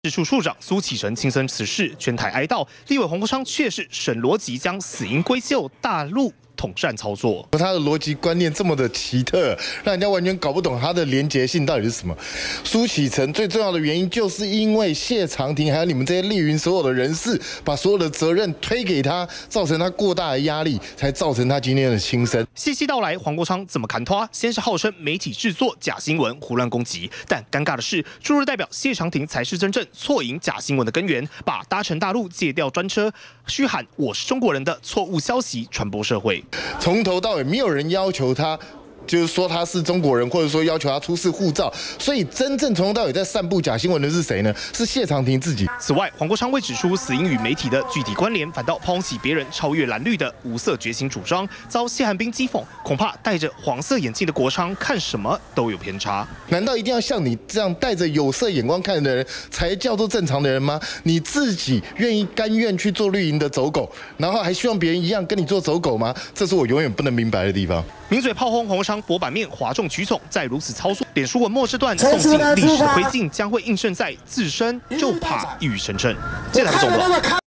治处处长苏启成亲身辞世，全台哀悼。立委黄国昌却是省逻辑，将死因归咎大陆统战操作。 他的逻辑观念这么的奇特，让人家完全搞不懂他的连结性到底是什么。苏启成最重要的原因，就是因为谢长廷还有你们这些丽云所有的人士，把所有的责任推给他，造成他过大的压力，才造成他今天的轻生。 细细道来，黄国昌怎么砍拖？先是号称媒体制作假新闻、胡乱攻击，但尴尬的是，驻日代表谢长廷才是真正错引假新闻的根源，把搭乘大陆借调专车、嘘喊“我是中国人”的错误消息传播社会。 从头到尾，没有人要求他。就是说他是中国人，或者说要求他出示护照，所以真正从头到尾在散布假新闻的是谁呢？是谢长廷自己。 此外，黄国昌未指出死因与媒体的具体关联，反倒抛起别人超越蓝绿的无色觉醒主张，遭谢寒冰讥讽。恐怕戴着黄色眼镜的国昌看什么都有偏差。 难道一定要像你这样戴着有色眼光看的人才叫做正常的人吗？你自己甘愿去做绿营的走狗，然后还希望别人一样跟你做走狗吗？这是我永远不能明白的地方。 名嘴炮轰黄国昌博版面哗众取宠，再如此操作，脸书文末这段送进历史的灰烬，将会映衬在自身，就怕一语成谶。这台不中了。